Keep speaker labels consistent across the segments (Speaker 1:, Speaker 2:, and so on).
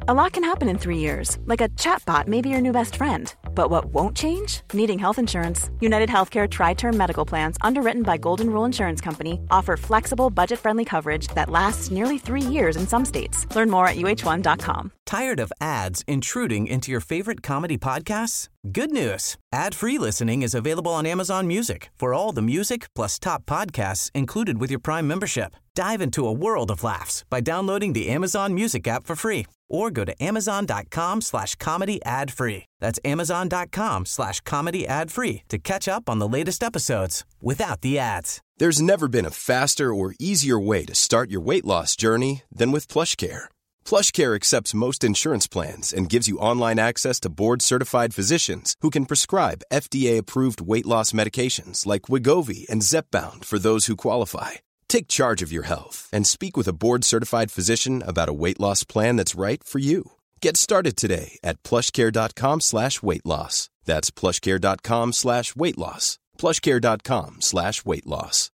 Speaker 1: A lot can happen in 3 years, like a chatbot may be your new best friend. But what won't change? Needing health insurance. United Healthcare Tri-Term Medical Plans, underwritten by Golden Rule Insurance Company, offer flexible, budget-friendly coverage that lasts nearly 3 years in some states. Learn more at uh1.com.
Speaker 2: Tired of ads intruding into your favorite comedy podcasts? Good news. Ad-free listening is available on Amazon Music for all the music plus top podcasts included with your Prime membership. Dive into a world of laughs by downloading the Amazon Music app for free or go to amazon.com/comedy ad-free. That's amazon.com/comedy ad-free to catch up on the latest episodes without the ads.
Speaker 3: There's never been a faster or easier way to start your weight loss journey than with PlushCare. PlushCare accepts most insurance plans and gives you online access to board-certified physicians who can prescribe FDA-approved weight loss medications like Wegovy and Zepbound for those who qualify. Take charge of your health and speak with a board-certified physician about a weight loss plan that's right for you. Get started today at plushcare.com/weight loss. That's plushcare.com/weight loss. plushcare.com/weight loss.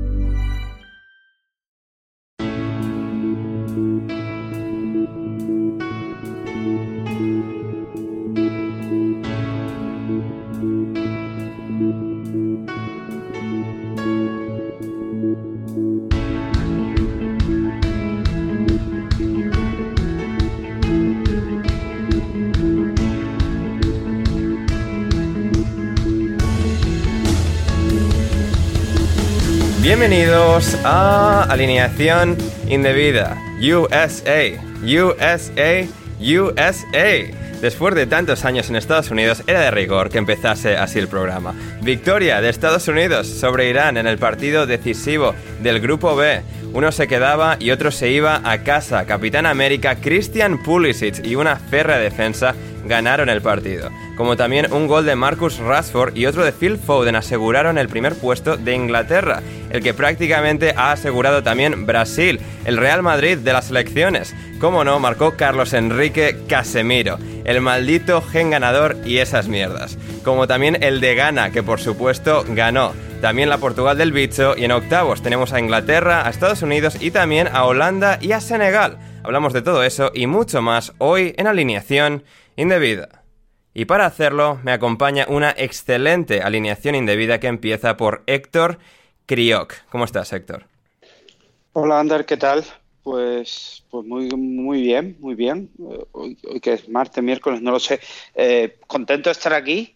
Speaker 4: Bienvenidos a Alineación Indebida. USA, USA, USA. Después de tantos años en Estados Unidos, era de rigor que empezase así el programa. Victoria de Estados Unidos sobre Irán en el partido decisivo del Grupo B. Uno se quedaba y otro se iba a casa. Capitán América, Christian Pulisic y una férrea defensa ganaron el partido. Como también un gol de Marcus Rashford y otro de Phil Foden aseguraron el primer puesto de Inglaterra, el que prácticamente ha asegurado también Brasil, el Real Madrid de las selecciones. Como no, marcó Carlos Enrique Casemiro, el maldito gen ganador y esas mierdas. Como también el de Ghana, que por supuesto ganó. También la Portugal del bicho, y en octavos tenemos a Inglaterra, a Estados Unidos y también a Holanda y a Senegal. Hablamos de todo eso y mucho más hoy en Alineación Indebida. Y para hacerlo me acompaña una excelente alineación indebida que empieza por Héctor Crioc. ¿Cómo estás, Héctor?
Speaker 5: Hola, Ander, ¿qué tal? Pues muy bien, muy bien. Hoy que es martes, miércoles, no lo sé. Contento de estar aquí.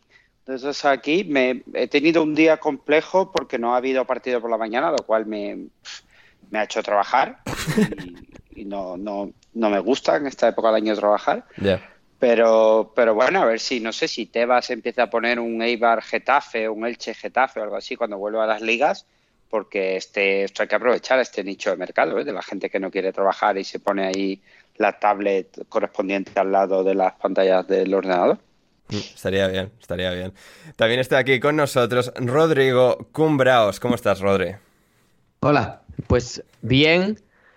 Speaker 5: He tenido un día complejo porque no ha habido partido por la mañana, lo cual me ha hecho trabajar y no me gusta en esta época del año trabajar.
Speaker 4: Yeah.
Speaker 5: Pero bueno, a ver si, no sé, si Tebas empieza a poner un Eibar Getafe o un Elche Getafe o algo así cuando vuelva a las ligas, porque esto hay que aprovechar este nicho de mercado, de la gente que no quiere trabajar y se pone ahí la tablet correspondiente al lado de las pantallas del ordenador.
Speaker 4: Estaría bien, estaría bien. También está aquí con nosotros Rodrigo Cumbraos. ¿Cómo estás, Rodri?
Speaker 6: Hola, pues bien,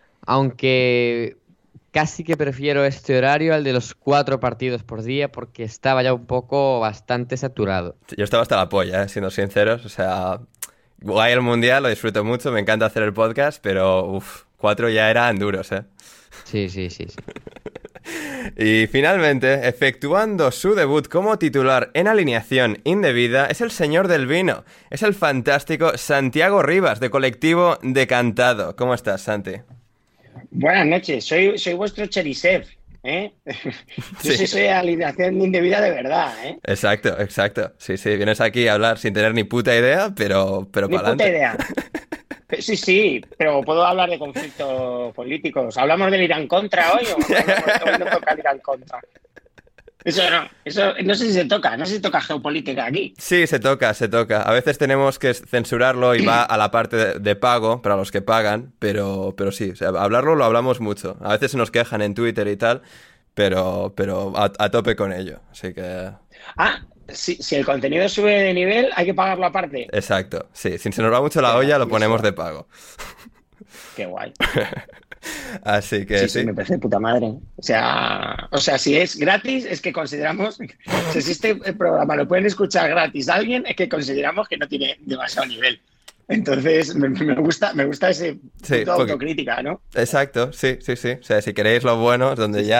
Speaker 6: aunque casi que prefiero este horario al de los 4 partidos por día porque estaba ya un poco bastante saturado.
Speaker 4: Yo estaba hasta la polla, siendo sinceros. O sea, guay el Mundial, lo disfruto mucho, me encanta hacer el podcast, pero 4 ya eran duros, ¿eh?
Speaker 6: Sí.
Speaker 4: Y finalmente, efectuando su debut como titular en Alineación Indebida, es el señor del vino. Es el fantástico Santiago Rivas, de Colectivo Decantado. ¿Cómo estás, Santi?
Speaker 7: Buenas noches, soy vuestro Cherisev, ¿eh? Yo soy alineación indebida de verdad, ¿eh?
Speaker 4: Exacto. Sí, vienes aquí a hablar sin tener ni puta idea, pero para adelante.
Speaker 7: Ni puta idea. Sí, pero puedo hablar de conflictos políticos. ¿Hablamos del Irán contra hoy o no toca el Irán contra? Eso no sé si se toca geopolítica aquí.
Speaker 4: Sí, se toca. A veces tenemos que censurarlo y va a la parte de pago, para los que pagan, pero sí, o sea, hablarlo lo hablamos mucho. A veces se nos quejan en Twitter y tal, pero a tope con ello, así que...
Speaker 7: Si el contenido sube de nivel, hay que pagarlo aparte.
Speaker 4: Exacto, sí, si se nos va mucho la olla, lo ponemos de pago.
Speaker 7: Qué guay.
Speaker 4: Así que
Speaker 7: sí, me parece de puta madre. O sea, si es gratis, es que consideramos, si este programa lo pueden escuchar gratis a alguien, es que consideramos que no tiene demasiado nivel. Entonces, me gusta ese punto de autocrítica, ¿no?
Speaker 4: Exacto, sí. O sea, si queréis lo bueno, es donde ya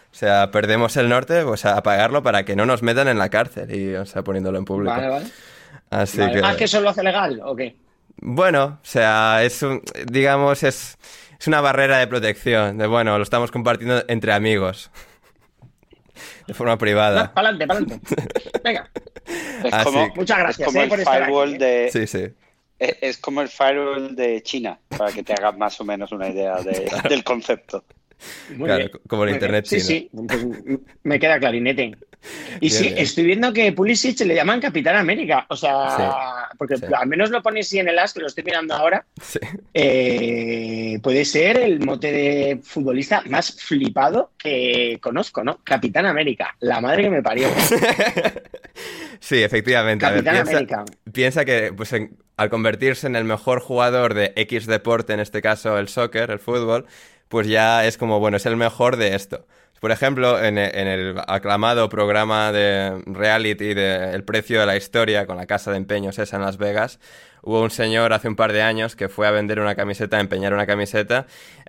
Speaker 4: O sea, perdemos el norte, pues a pagarlo para que no nos metan en la cárcel y, o sea, poniéndolo en público.
Speaker 7: Vale.
Speaker 4: Así
Speaker 7: Vale.
Speaker 4: que...
Speaker 7: ¿Que eso lo hace legal o qué?
Speaker 4: Bueno, o sea, digamos, es una barrera de protección. De bueno, lo estamos compartiendo entre amigos. De forma privada.
Speaker 7: Pa'lante. Venga. Muchas gracias.
Speaker 5: Es como el
Speaker 7: por estar
Speaker 5: firewall
Speaker 7: aquí,
Speaker 5: de...
Speaker 4: Sí.
Speaker 5: Es como el firewall de China, para que te hagas más o menos una idea del concepto.
Speaker 7: Muy
Speaker 4: Claro,
Speaker 7: bien.
Speaker 4: como el
Speaker 7: Muy
Speaker 4: internet
Speaker 7: bien.
Speaker 4: chino.
Speaker 7: Sí, pues me queda clarinete. Y
Speaker 4: Bien,
Speaker 7: sí,
Speaker 4: bien.
Speaker 7: estoy viendo que Pulisic le llaman Capitán América. O sea, porque
Speaker 4: sí.
Speaker 7: al menos lo pone así en el as, que lo estoy mirando ahora.
Speaker 4: Sí.
Speaker 7: Puede ser el mote de futbolista más flipado que conozco, ¿no? Capitán América, la madre que me parió.
Speaker 4: Sí, efectivamente. A ver,
Speaker 7: Capitán América.
Speaker 4: piensa que pues, al convertirse en el mejor jugador de X deporte, en este caso el soccer, el fútbol, pues ya es como, bueno, es el mejor de esto. Por ejemplo, en el aclamado programa de reality de El precio de la historia, con la casa de empeños esa en Las Vegas, hubo un señor hace un par de años que fue a vender una camiseta, a empeñar una camiseta,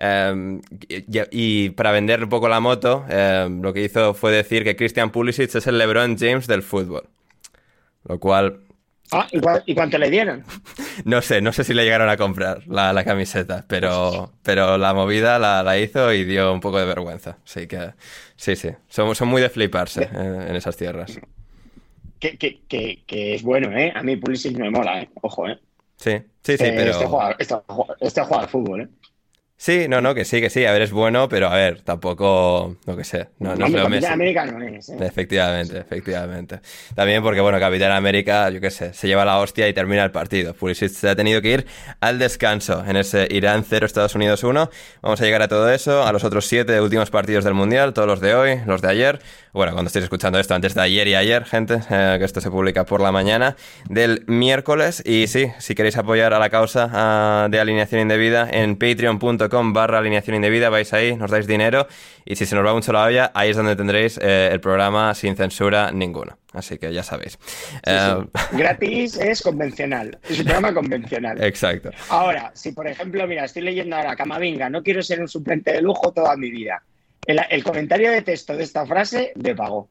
Speaker 4: y para vender un poco la moto, lo que hizo fue decir que Christian Pulisic es el LeBron James del fútbol. Lo cual...
Speaker 7: ¿Y cuánto le dieron?
Speaker 4: No sé si le llegaron a comprar la camiseta, pero la movida la hizo y dio un poco de vergüenza. Así que sí, son muy de fliparse en esas tierras.
Speaker 7: Que es bueno, ¿eh? A mí Pulisic me mola, ¿eh? Ojo, ¿eh?
Speaker 4: Sí, pero...
Speaker 7: Este juega al fútbol, ¿eh?
Speaker 4: Sí, que sí. A ver, es bueno, pero a ver, tampoco... No que sé. No es lo
Speaker 7: Capitán América no es, ¿eh?
Speaker 4: Efectivamente. También porque, bueno, Capitán América, yo qué sé, se lleva la hostia y termina el partido. Pulisic se ha tenido que ir al descanso en ese Irán 0, Estados Unidos 1. Vamos a llegar a todo eso, a los otros 7 últimos partidos del Mundial, todos los de hoy, los de ayer. Bueno, cuando estéis escuchando esto, antes de ayer y ayer, gente, que esto se publica por la mañana del miércoles. Y sí, si queréis apoyar a la causa de alineación indebida, en patreon.com/alineación indebida, vais ahí, nos dais dinero. Y si se nos va mucho la olla, ahí es donde tendréis el programa sin censura ninguno. Así que ya sabéis.
Speaker 7: Sí. Gratis es convencional. Es un programa convencional.
Speaker 4: Exacto.
Speaker 7: Ahora, si por ejemplo, mira, estoy leyendo ahora Camavinga, no quiero ser un suplente de lujo toda mi vida. El comentario de texto de esta frase me pagó.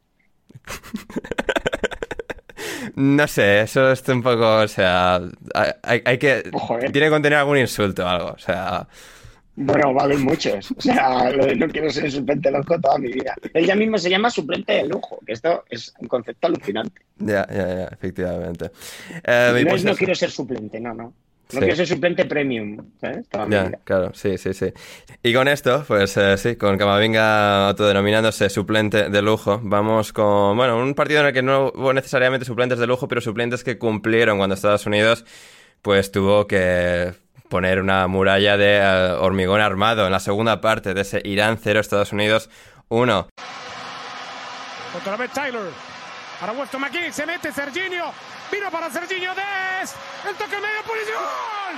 Speaker 4: No sé, eso es un poco, o sea, hay que... Tiene que contener algún insulto o algo, o sea...
Speaker 7: Bueno, valen muchos. O sea, lo de no quiero ser suplente de lujo toda mi vida. Él ya mismo se llama suplente de lujo, que esto es un concepto alucinante.
Speaker 4: Ya, efectivamente.
Speaker 7: No quiero ser suplente, no. No quiero ser suplente premium, ¿sabes?
Speaker 4: Claro, sí. Y con esto, pues sí, con Camavinga autodenominándose suplente de lujo, vamos con, bueno, un partido en el que no hubo necesariamente suplentes de lujo, pero suplentes que cumplieron cuando Estados Unidos pues tuvo que poner una muralla de hormigón armado en la segunda parte de ese Irán 0, Estados Unidos 1.
Speaker 8: Otra vez Taylor. Para Weston McKinney, se mete Serginho. Vino para Serginho Dest. El toque medio, Pulisic. ¡Gol!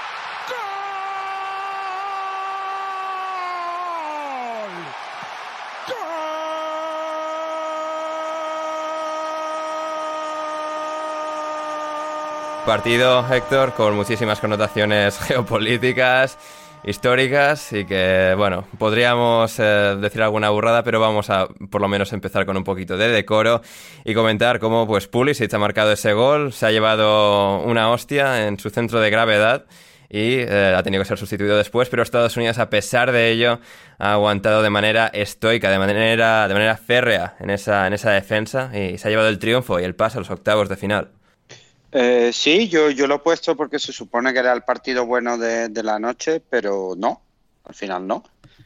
Speaker 8: ¡Gol! ¡Gol!
Speaker 4: Partido, Héctor, con muchísimas connotaciones geopolíticas, históricas y que, bueno, podríamos decir alguna burrada, pero vamos a por lo menos empezar con un poquito de decoro y comentar cómo pues Pulisic ha marcado ese gol, se ha llevado una hostia en su centro de gravedad y ha tenido que ser sustituido después, pero Estados Unidos, a pesar de ello, ha aguantado de manera estoica, de manera férrea en esa defensa y se ha llevado el triunfo y el pase a los octavos de final.
Speaker 5: Sí, yo lo he puesto porque se supone que era el partido bueno de la noche, pero no, al final no.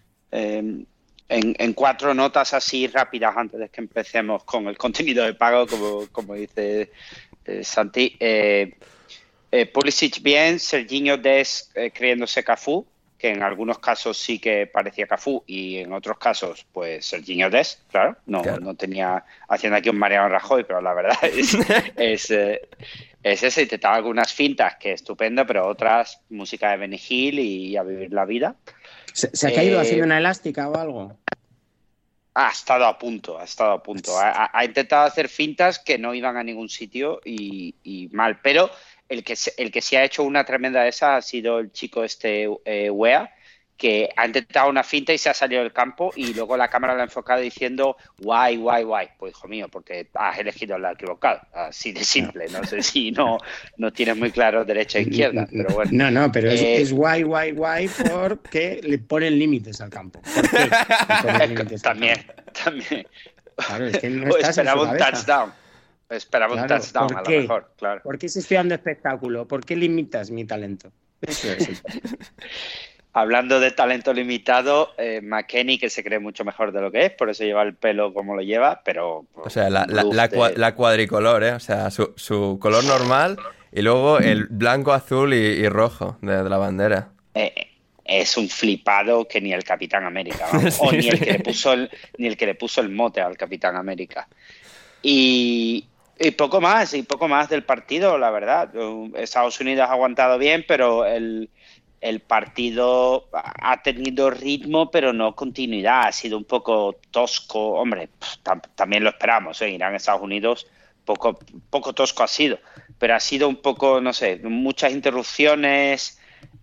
Speaker 5: En 4 notas así rápidas antes de que empecemos con el contenido de pago, como dice Santi. Pulisic bien, Serginho Dest creyéndose Cafú, que en algunos casos sí que parecía Cafú y en otros casos pues Serginho Dest, claro. No tenía haciendo aquí un Mariano Rajoy, pero la verdad es ese, intentaba algunas fintas que estupendo, pero otras música de Benny Hill y a vivir la vida.
Speaker 7: ¿Se ha caído haciendo una elástica o algo?
Speaker 5: Ha estado a punto. Ha intentado hacer fintas que no iban a ningún sitio y mal, pero el que sí ha hecho una tremenda de esa ha sido el chico Wea, que ha intentado una finta y se ha salido del campo y luego la cámara la ha enfocado diciendo guay. Pues hijo mío, porque has elegido la equivocado. Así de simple. No sé si no tienes muy claro derecha e izquierda, pero bueno.
Speaker 7: No, pero es guay porque le ponen límites al campo. ¿Por qué le ponen límites
Speaker 5: también.
Speaker 7: Claro, es que no estás en su cabeza.
Speaker 5: Esperaba un touchdown a lo mejor, claro.
Speaker 7: ¿Por qué si estoy dando espectáculo? ¿Por qué limitas mi talento? Eso es.
Speaker 5: Hablando de talento limitado, McKennie, que se cree mucho mejor de lo que es, por eso lleva el pelo como lo lleva, pero...
Speaker 4: O sea, la cuadricolor, ¿eh? O sea, su color normal y luego el blanco, azul y rojo de la bandera.
Speaker 5: Es un flipado que ni el Capitán América, vamos, sí, o ni el que le puso el mote al Capitán América. Y poco más del partido, la verdad. Estados Unidos ha aguantado bien, pero el partido ha tenido ritmo, pero no continuidad. Ha sido un poco tosco. Hombre, también lo esperamos, ¿eh? Irán, Estados Unidos, poco tosco ha sido. Pero ha sido un poco, no sé, muchas interrupciones.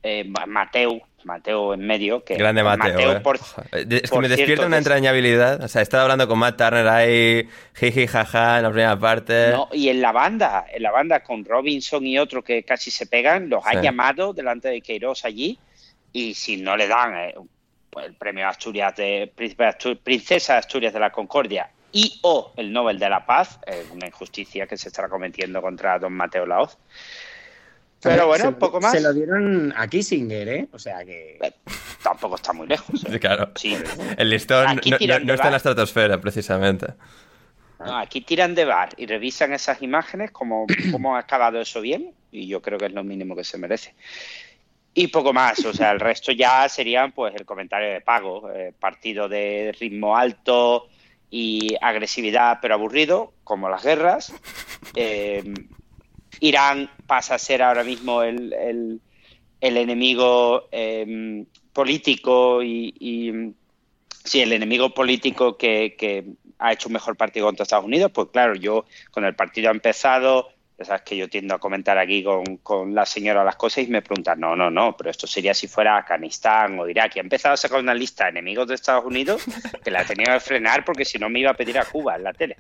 Speaker 5: Mateo en medio.
Speaker 4: Grande Mateo. Es que me despierta una entrañabilidad. O sea, he estado hablando con Matt Turner ahí, jiji, jaja, en la primera parte.
Speaker 5: No, y en la banda con Robinson y otro que casi se pegan, los ha llamado delante de Queiroz allí, y si no le dan el premio Asturias Princesa de Asturias de la Concordia o el Nobel de la Paz, una injusticia que se estará cometiendo contra don Mateo Laoz. Pero bueno, un poco más.
Speaker 7: Se lo dieron a Kissinger, ¿eh? O sea que...
Speaker 5: Tampoco está muy lejos.
Speaker 4: Sí, claro. Sí. El listón no está en la estratosfera, precisamente.
Speaker 5: No, aquí tiran de bar y revisan esas imágenes, cómo ha acabado eso bien, y yo creo que es lo mínimo que se merece. Y poco más, o sea, el resto ya serían pues el comentario de pago, partido de ritmo alto y agresividad, pero aburrido, como las guerras. Irán pasa a ser ahora mismo el enemigo político el enemigo político que ha hecho un mejor partido contra Estados Unidos. Pues claro, yo con el partido ha empezado, ya sabes que yo tiendo a comentar aquí con la señora las cosas y me preguntan, no, pero esto sería si fuera Afganistán o Irak. Y ha empezado a sacar una lista de enemigos de Estados Unidos que la tenía que frenar porque si no me iba a pedir a Cuba en la tele.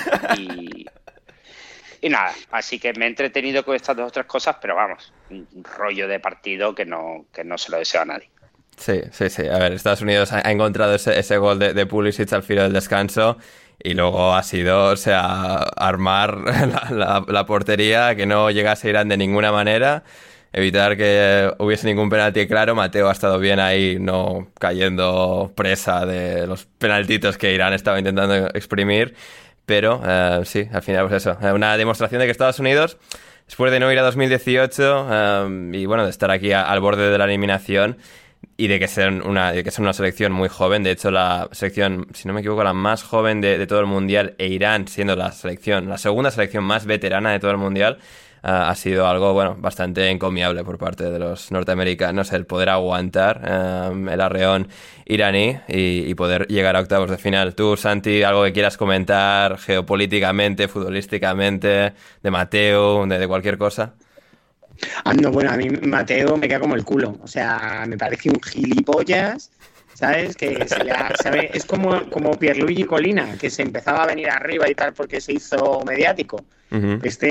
Speaker 5: Y nada, así que me he entretenido con estas 2 o 3 cosas, pero vamos, un rollo de partido que no se lo deseo a nadie.
Speaker 4: Sí. A ver, Estados Unidos ha encontrado ese gol de Pulisic al filo del descanso y luego ha sido, o sea, armar la portería, que no llegase Irán de ninguna manera, evitar que hubiese ningún penalti claro. Mateo ha estado bien ahí, no cayendo presa de los penaltitos que Irán estaba intentando exprimir. Pero sí, al final pues eso, una demostración de que Estados Unidos, después de no ir a 2018 y bueno, de estar aquí al borde de la eliminación y de que ser una selección muy joven, de hecho la selección, si no me equivoco, la más joven de todo el mundial, e Irán siendo la segunda selección más veterana de todo el mundial, ha sido algo, bueno, bastante encomiable por parte de los norteamericanos, el poder aguantar el arreón iraní y poder llegar a octavos de final. Tú, Santi, algo que quieras comentar geopolíticamente, futbolísticamente, de Mateo, de cualquier cosa.
Speaker 7: No, bueno, a mí Mateo me queda como el culo. O sea, me parece un gilipollas, ¿sabes? Que ¿sabe? Es como Pierluigi Colina, que se empezaba a venir arriba y tal porque se hizo mediático. Uh-huh. Es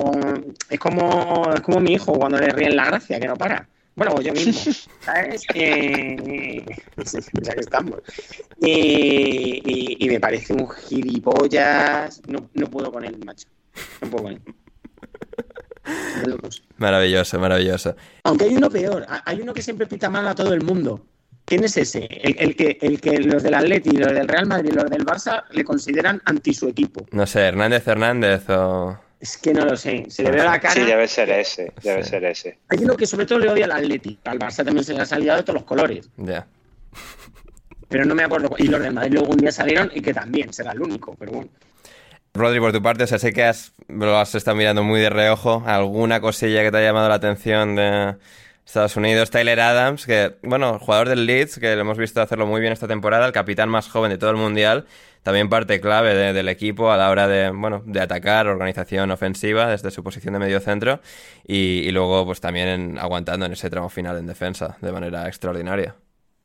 Speaker 7: como mi hijo cuando le ríen la gracia, que no para. Bueno, yo mismo, ¿sabes? Ya que estamos. Y me parece un gilipollas. No puedo con él, macho. No puedo con él.
Speaker 4: Maravilloso.
Speaker 7: Aunque hay uno peor. Hay uno que siempre pita mal a todo el mundo. ¿Quién es ese? El que los del Atleti, los del Real Madrid, los del Barça le consideran anti su equipo.
Speaker 4: No sé, Hernández o...
Speaker 7: Es que no lo sé, se le ve la cara.
Speaker 5: Sí, debe ser ese.
Speaker 7: Hay uno que sobre todo le odia al Atleti. Al Barça también se le ha salido de todos los colores.
Speaker 4: Ya.
Speaker 7: Pero no me acuerdo. Y los del Madrid luego un día salieron y que también será el único, pero bueno.
Speaker 4: Rodri, por tu parte, o sea, sé que lo has estado mirando muy de reojo. ¿Alguna cosilla que te haya llamado la atención de Estados Unidos? Tyler Adams, que, bueno, jugador del Leeds, que lo hemos visto hacerlo muy bien esta temporada, el capitán más joven de todo el Mundial, también parte clave del equipo a la hora de atacar, organización ofensiva desde su posición de medio centro y luego pues también aguantando en ese tramo final en defensa de manera extraordinaria.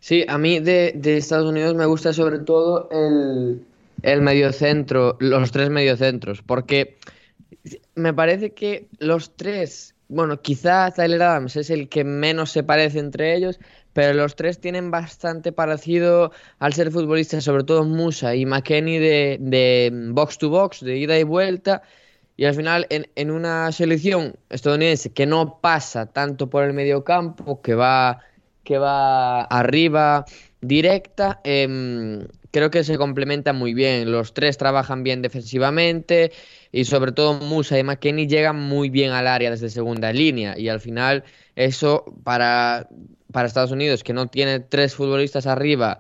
Speaker 6: Sí, a mí de Estados Unidos me gusta sobre todo el mediocentro, los tres mediocentros, porque me parece que los tres, bueno, quizá Tyler Adams es el que menos se parece entre ellos, pero los tres tienen bastante parecido al ser futbolistas, sobre todo Musa y McKennie de box to box, de ida y vuelta. Y al final, en una selección estadounidense que no pasa tanto por el mediocampo, que va arriba directa, creo que se complementan muy bien. Los tres trabajan bien defensivamente y sobre todo Musa y McKennie llegan muy bien al área desde segunda línea. Y al final eso para Estados Unidos, que no tiene tres futbolistas arriba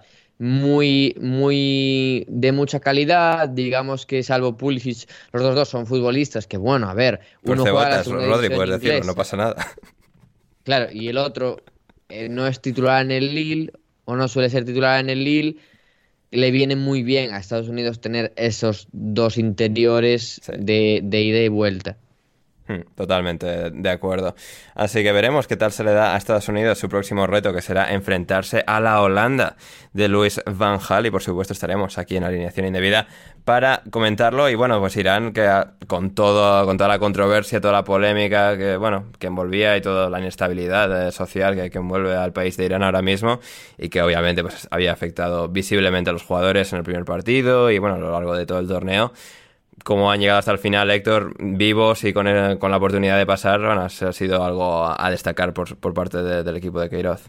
Speaker 6: muy de mucha calidad, digamos que salvo Pulisic, los dos son futbolistas que, bueno, a ver,
Speaker 4: Por
Speaker 6: uno juega la
Speaker 4: cebotas,
Speaker 6: segunda
Speaker 4: Rodri,
Speaker 6: división
Speaker 4: puedes decirlo,
Speaker 6: inglesa.
Speaker 4: no pasa nada.
Speaker 6: Claro, y el otro no es titular en el Lille, o no suele ser titular en el Lille. Le viene muy bien a Estados Unidos tener esos dos interiores
Speaker 4: Sí.
Speaker 6: de ida y vuelta.
Speaker 4: Totalmente de acuerdo. Así que veremos qué tal se le da a Estados Unidos su próximo reto, que será enfrentarse a la Holanda de Louis van Gaal, y por supuesto estaremos aquí en Alineación Indebida para comentarlo. Y bueno, pues Irán, que con toda la controversia, toda la polémica que envolvía y toda la inestabilidad social que envuelve al país de Irán ahora mismo, y que obviamente pues había afectado visiblemente a los jugadores en el primer partido y bueno, a lo largo de todo el torneo. Cómo han llegado hasta el final, Héctor, vivos y con la oportunidad de pasar, bueno, ha sido algo a destacar por parte del equipo de Queiroz.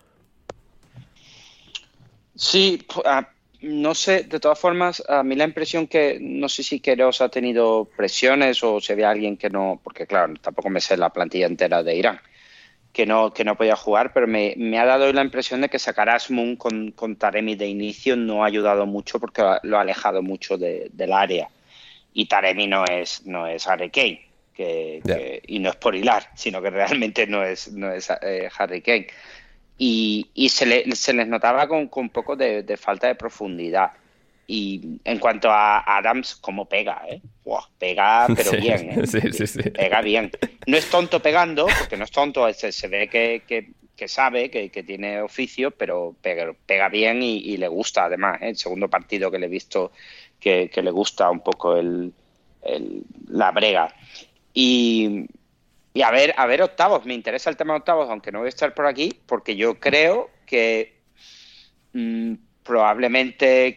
Speaker 5: Sí, no sé, de todas formas, a mí la impresión que no sé si Queiroz ha tenido presiones o si había alguien que no, porque claro, tampoco me sé la plantilla entera de Irán, que no podía jugar, pero me ha dado la impresión de que sacar a Asmun con Taremi de inicio no ha ayudado mucho porque lo ha alejado mucho del área. Y Taremi no es Harry Kane, y no es por hilar, sino que realmente no es Harry Kane. Y se les notaba con un poco de falta de profundidad. Y en cuanto a Adams, cómo pega, ¿eh? Wow, pega, pero sí, bien, ¿eh?
Speaker 4: Sí.
Speaker 5: Pega bien. No es tonto pegando, porque no es tonto, se ve que sabe, que tiene oficio, pero pega bien y le gusta, además, ¿eh? El segundo partido que le he visto que le gusta un poco la brega. Y a ver octavos, me interesa el tema de octavos, aunque no voy a estar por aquí, porque yo creo que probablemente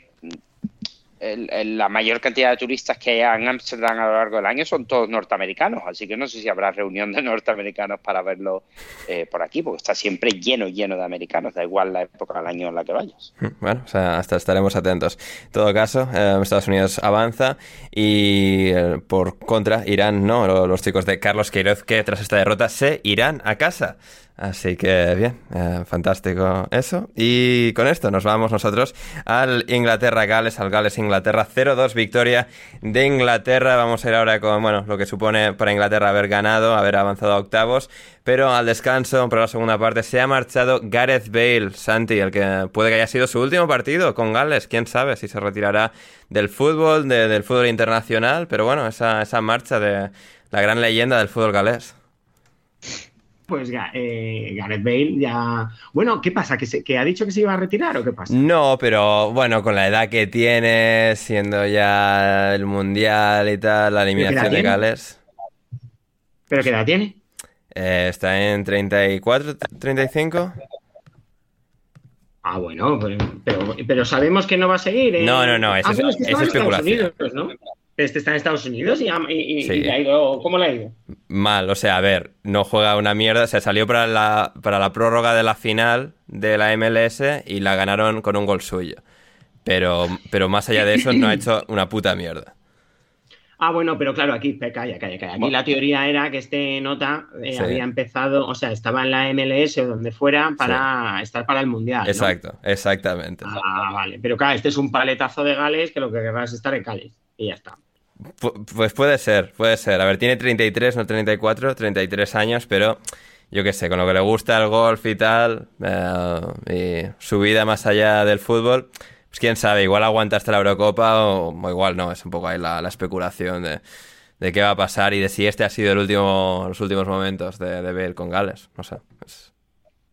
Speaker 5: la mayor cantidad de turistas que haya en Ámsterdam a lo largo del año son todos norteamericanos, así que no sé si habrá reunión de norteamericanos para verlo por aquí, porque está siempre lleno de americanos, da igual la época del año en la que vayas.
Speaker 4: Bueno, o sea, hasta estaremos atentos. En todo caso, Estados Unidos avanza y por contra Irán no, los chicos de Carlos Queiroz, que tras esta derrota se irán a casa. Así que bien, fantástico eso. Y con esto nos vamos nosotros al Inglaterra-Gales, al Gales-Inglaterra 0-2, victoria de Inglaterra. Vamos a ir ahora con lo que supone para Inglaterra haber ganado, haber avanzado a octavos. Pero al descanso, por la segunda parte, se ha marchado Gareth Bale, Santi, el que puede que haya sido su último partido con Gales. Quién sabe si se retirará del fútbol, del fútbol internacional. Pero bueno, esa marcha de la gran leyenda del fútbol galés.
Speaker 7: Pues Gareth Bale ya... Bueno, ¿qué pasa? ¿Que ha dicho que se iba a retirar o qué pasa?
Speaker 4: No, pero bueno, con la edad que tiene, siendo ya el Mundial y tal, la eliminación de Gales...
Speaker 7: ¿Pero qué edad tiene?
Speaker 4: Está en 34, 35...
Speaker 7: Ah, bueno, pero sabemos que no va a seguir.
Speaker 4: No, es especulación.
Speaker 7: Unidos, ¿no? Este está en Estados Unidos y
Speaker 4: sí.
Speaker 7: Le ha ido... ¿Cómo le ha ido?
Speaker 4: Mal, o sea, a ver, no juega una mierda. O sea, salió para la prórroga de la final de la MLS y la ganaron con un gol suyo. Pero más allá de eso, no ha hecho una puta mierda.
Speaker 7: Ah, bueno, pero claro, aquí, calla. Aquí la teoría era que Nota
Speaker 4: sí.
Speaker 7: había empezado, o sea, estaba en la MLS o donde fuera para estar para el Mundial,
Speaker 4: Exacto,
Speaker 7: ¿no?
Speaker 4: Exactamente.
Speaker 7: Ah, vale, pero claro, este es un paletazo de Gales que lo que querrá es estar en Gales y ya está.
Speaker 4: Pues puede ser. A ver, tiene 33, no 34, 33 años, pero yo qué sé, con lo que le gusta el golf y tal, y su vida más allá del fútbol, pues quién sabe, igual aguanta hasta la Eurocopa o igual no, es un poco ahí la especulación de qué va a pasar y de si este ha sido los últimos momentos de Bale con Gales, no sé.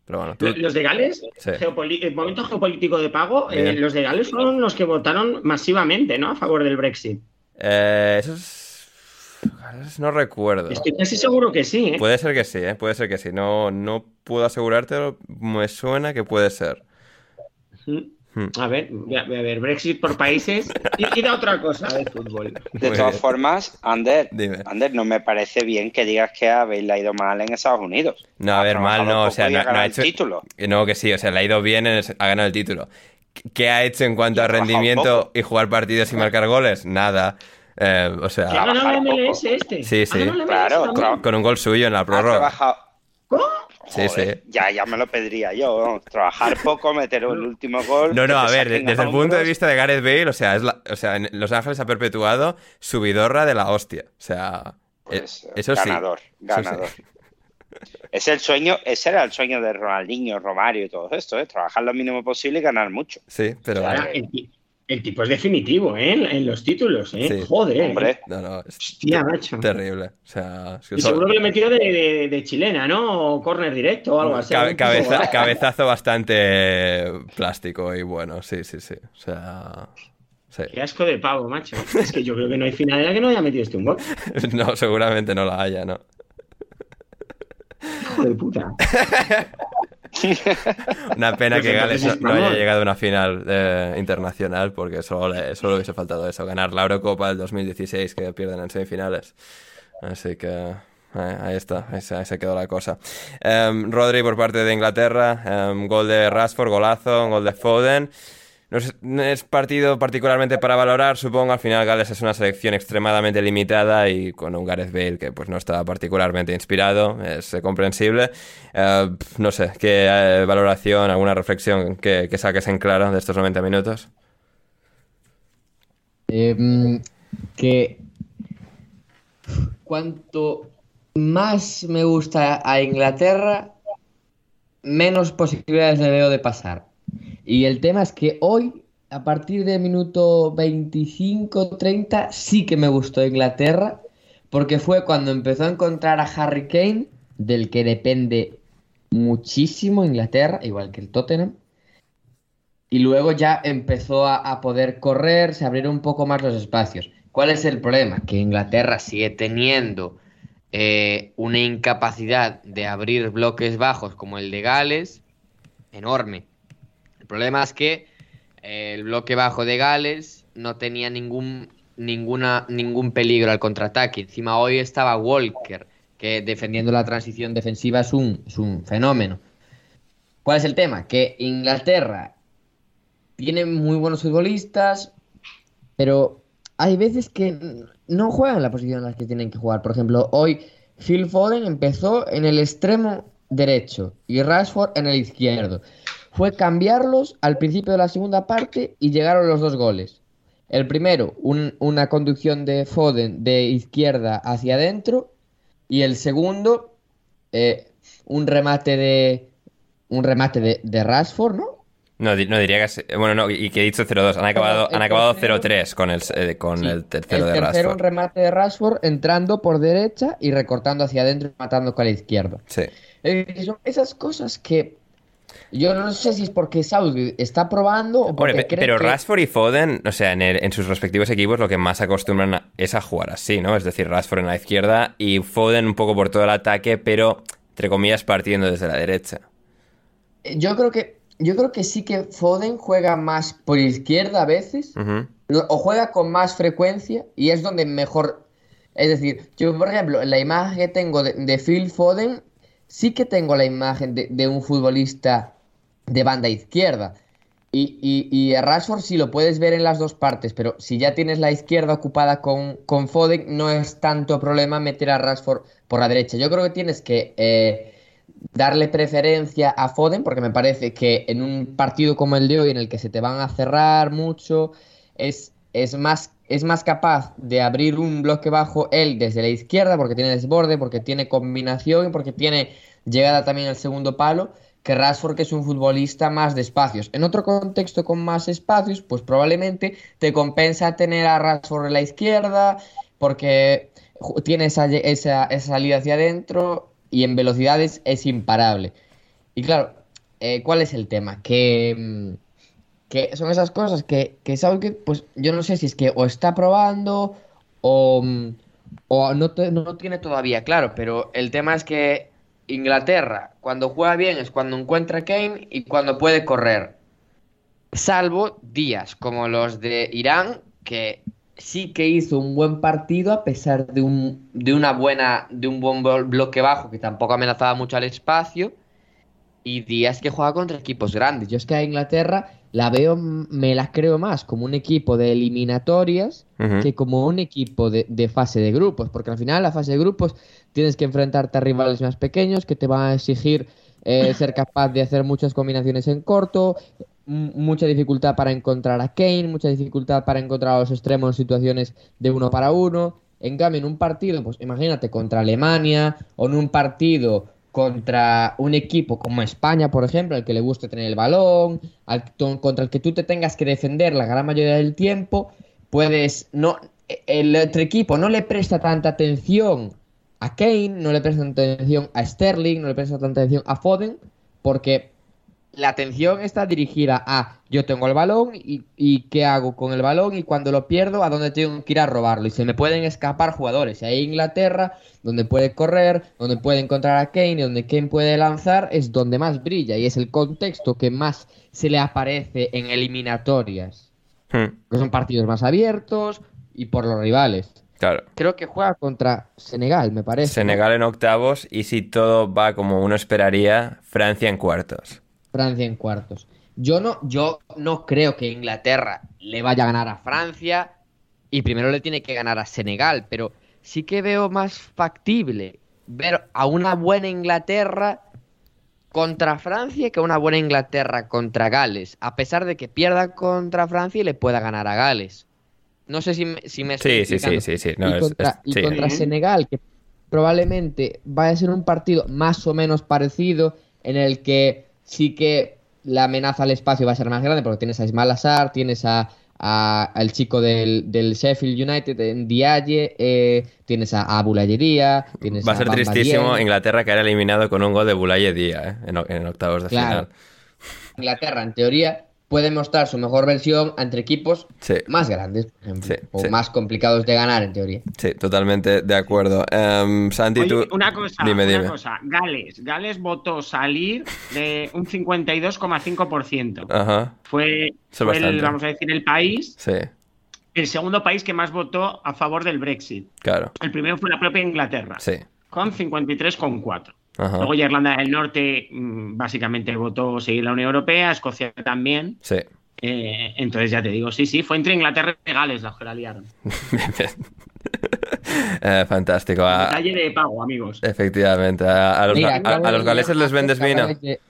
Speaker 4: Pero bueno, tú...
Speaker 7: Los de Gales,
Speaker 4: Sí.
Speaker 7: el momento geopolítico de pago,
Speaker 4: Bien.
Speaker 7: los de Gales fueron los que votaron masivamente, ¿no? A favor del Brexit.
Speaker 4: Eso no recuerdo.
Speaker 7: Estoy casi seguro que sí, ¿eh?
Speaker 4: Puede ser que sí, ¿eh? Puede ser que sí. No puedo asegurártelo, me suena que puede ser.
Speaker 7: A ver, voy a ver, Brexit por países y da otra cosa de fútbol.
Speaker 5: De
Speaker 4: Muy
Speaker 5: todas
Speaker 4: bien.
Speaker 5: formas, Ander,
Speaker 4: Dime.
Speaker 5: no me parece bien que digas que habéis le ha ido mal en Estados Unidos.
Speaker 4: No, a ver, mal no, o sea, no ha
Speaker 5: ganado
Speaker 4: hecho...
Speaker 5: el título.
Speaker 4: No, que sí, o sea, le ha ido bien, ha ganado el título. ¿Qué ha hecho en cuanto
Speaker 5: Y ha
Speaker 4: a
Speaker 5: trabajado
Speaker 4: rendimiento
Speaker 5: poco.
Speaker 4: y jugar partidos y marcar goles? Nada. O sea,
Speaker 7: ¿Que ha ganado la
Speaker 5: Trabajar
Speaker 7: MLS este?
Speaker 4: Sí, sí.
Speaker 7: ¿Ha ganado la MLS
Speaker 5: Claro,
Speaker 7: también?
Speaker 4: con un gol suyo en la
Speaker 5: Ha
Speaker 4: prórroga.
Speaker 5: trabajado.
Speaker 7: ¿Cómo?
Speaker 4: Sí,
Speaker 5: Joder,
Speaker 4: sí.
Speaker 5: ya me lo pediría yo. ¿No? Trabajar poco, meter el último gol.
Speaker 4: No,
Speaker 5: que
Speaker 4: a
Speaker 5: te
Speaker 4: ver,
Speaker 5: saquen
Speaker 4: desde
Speaker 5: a
Speaker 4: el punto de
Speaker 5: hombros.
Speaker 4: vista de Gareth Bale, o sea, en Los Ángeles ha perpetuado su vidorra de la hostia. O sea,
Speaker 5: Pues,
Speaker 4: eso sí.
Speaker 5: ganador.
Speaker 4: Eso sí.
Speaker 5: Ese era el sueño de Ronaldinho, Romario y todo esto, ¿eh? Trabajar lo mínimo posible y ganar mucho.
Speaker 4: Sí, pero...
Speaker 7: Ahora, el tipo es definitivo, ¿eh? En los títulos, ¿eh?
Speaker 4: Sí.
Speaker 7: Joder.
Speaker 5: Hombre,
Speaker 4: No, es
Speaker 7: Hostia, macho.
Speaker 4: terrible. O sea, es que
Speaker 7: Y seguro que le metió de chilena, ¿no? O córner directo o algo así. algún tipo, ¿verdad?
Speaker 4: cabezazo bastante plástico y bueno, sí. O sea, sí.
Speaker 7: Qué asco de pavo, macho. Es que yo creo que no hay final en la que no haya metido este un gol.
Speaker 4: No, seguramente no la haya, ¿no?
Speaker 7: Hijo de puta.
Speaker 4: Una pena
Speaker 7: Pues
Speaker 4: que Gales
Speaker 7: entonces
Speaker 4: no haya
Speaker 7: estamos.
Speaker 4: llegado a una final internacional porque solo hubiese faltado eso, ganar la Eurocopa del 2016 que pierden en semifinales. Así que ahí está, ahí se quedó la cosa. Rodri por parte de Inglaterra, gol de Rashford, golazo, gol de Foden. No es partido particularmente para valorar, supongo. Al final Gales es una selección extremadamente limitada y con un Gareth Bale que pues no está particularmente inspirado, es comprensible. No sé, ¿qué valoración, alguna reflexión que saques en claro de estos 90 minutos?
Speaker 6: Que cuanto más me gusta a Inglaterra, menos posibilidades le veo de pasar. Y el tema es que hoy, a partir del minuto 25-30, sí que me gustó Inglaterra, porque fue cuando empezó a encontrar a Harry Kane, del que depende muchísimo Inglaterra, igual que el Tottenham. Y luego ya empezó a poder correr, se abrieron un poco más los espacios. ¿Cuál es el problema? Que Inglaterra sigue teniendo una incapacidad de abrir bloques bajos como el de Gales, enorme. El problema es que el bloque bajo de Gales no tenía ningún peligro al contraataque. Encima hoy estaba Walker, que defendiendo la transición defensiva es un fenómeno. ¿Cuál es el tema? Que Inglaterra tiene muy buenos futbolistas, pero hay veces que no juegan la posición en la que tienen que jugar. Por ejemplo, hoy Phil Foden empezó en el extremo derecho y Rashford en el izquierdo. Fue cambiarlos al principio de la segunda parte y llegaron los dos goles. El primero, una conducción de Foden de izquierda hacia adentro, y el segundo, un remate de Rashford, ¿no?
Speaker 4: No diría que... Bueno, no, y que he dicho 0-2. Han acabado
Speaker 6: tercero-
Speaker 4: 0-3 con el
Speaker 6: Sí,
Speaker 4: tercero de
Speaker 6: el tercero,
Speaker 4: Rashford.
Speaker 6: un remate de Rashford entrando por derecha y recortando hacia adentro y matando con la izquierda.
Speaker 4: Sí.
Speaker 6: Son esas cosas que yo no sé si es porque Southgate está probando o porque
Speaker 4: Hombre,
Speaker 6: cree
Speaker 4: pero
Speaker 6: que...
Speaker 4: Rashford y Foden, o sea, en sus respectivos equipos lo que más acostumbran es a jugar así, ¿no? Es decir, Rashford en la izquierda y Foden un poco por todo el ataque, pero, entre comillas, partiendo desde la derecha.
Speaker 6: Yo creo que sí que Foden juega más por izquierda a veces,
Speaker 4: Ujú.
Speaker 6: o juega con más frecuencia y es donde mejor... Es decir, yo por ejemplo, en la imagen que tengo de Phil Foden, sí que tengo la imagen de un futbolista de banda izquierda. Y a Rashford sí lo puedes ver en las dos partes, pero si ya tienes la izquierda ocupada con Foden, no es tanto problema meter a Rashford por la derecha. Yo creo que tienes que darle preferencia a Foden, porque me parece que en un partido como el de hoy, en el que se te van a cerrar mucho, es más capaz de abrir un bloque bajo él desde la izquierda, porque tiene desborde, porque tiene combinación y porque tiene llegada también al segundo palo, que Rashford, que es un futbolista más de espacios. En otro contexto con más espacios, pues probablemente te compensa tener a Rashford en la izquierda, porque tiene esa salida hacia adentro y en velocidades es imparable. Y claro, ¿cuál es el tema? Que son esas cosas que Southgate, pues yo no sé si es que o está probando o no tiene todavía claro, pero el tema es que Inglaterra, cuando juega bien es cuando encuentra a Kane y cuando puede correr. Salvo días como los de Irán, que sí que hizo un buen partido a pesar de un buen bloque bajo que tampoco amenazaba mucho al espacio, y días que juega contra equipos grandes. Yo es que a Inglaterra la veo, me la creo más como un equipo de eliminatorias que como un equipo de fase de grupos, porque al final la fase de grupos tienes que enfrentarte a rivales más pequeños que te van a exigir ser capaz de hacer muchas combinaciones en corto, mucha dificultad para encontrar a Kane, mucha dificultad para encontrar a los extremos en situaciones de uno para uno. En cambio, en un partido, pues imagínate, contra Alemania, o en un partido contra un equipo como España, por ejemplo, al que le guste tener el balón, contra el que tú te tengas que defender la gran mayoría del tiempo, el otro equipo no le presta tanta atención a Kane, no le presta tanta atención a Sterling, no le presta tanta atención a Foden, porque la atención está dirigida a yo tengo el balón y qué hago con el balón, y cuando lo pierdo a dónde tengo que ir a robarlo, y se me pueden escapar jugadores. Y ahí Inglaterra, donde puede correr, donde puede encontrar a Kane y donde Kane puede lanzar, es donde más brilla y es el contexto que más se le aparece en eliminatorias, que son partidos más abiertos y por los rivales.
Speaker 4: Claro.
Speaker 6: Creo que juega contra Senegal, me parece.
Speaker 4: Senegal en octavos, y si todo va como uno esperaría, Francia en cuartos.
Speaker 6: Francia en cuartos. Yo no creo que Inglaterra le vaya a ganar a Francia, y primero le tiene que ganar a Senegal, pero sí que veo más factible ver a una buena Inglaterra contra Francia que a una buena Inglaterra contra Gales, a pesar de que pierda contra Francia y le pueda ganar a Gales. No sé si me estoy explicando.
Speaker 4: Sí. No,
Speaker 6: contra Senegal, que probablemente vaya a ser un partido más o menos parecido, en el que sí que la amenaza al espacio va a ser más grande, porque tienes a Ismail Assar, tienes al chico del Sheffield United, en Diaye, tienes a Boulaye, tienes
Speaker 4: va a ser
Speaker 6: Bamba
Speaker 4: tristísimo
Speaker 6: Dieng.
Speaker 4: Inglaterra quedar eliminado con un gol de Boulaye Dia, en octavos de final.
Speaker 6: Inglaterra, en teoría, puede mostrar su mejor versión entre equipos más grandes, por ejemplo, o más complicados de ganar, en teoría.
Speaker 4: Sí, totalmente de acuerdo. Santi,
Speaker 7: oye,
Speaker 4: tú...
Speaker 7: una cosa.
Speaker 4: Dime.
Speaker 7: Gales votó salir de un 52,5%.
Speaker 4: Ajá.
Speaker 7: Fue vamos a decir, el país.
Speaker 4: Sí.
Speaker 7: El segundo país que más votó a favor del Brexit.
Speaker 4: Claro.
Speaker 7: El primero fue la propia Inglaterra.
Speaker 4: Sí.
Speaker 7: Con 53,4%.
Speaker 4: Ajá.
Speaker 7: Luego ya Irlanda del Norte básicamente votó seguir la Unión Europea, Escocia también.
Speaker 4: Sí.
Speaker 7: Entonces ya te digo, sí, fue entre Inglaterra y Gales la que la liaron.
Speaker 4: Bien. Fantástico.
Speaker 7: Detalle de pago, amigos.
Speaker 4: Efectivamente. A los galeses les vendes vino.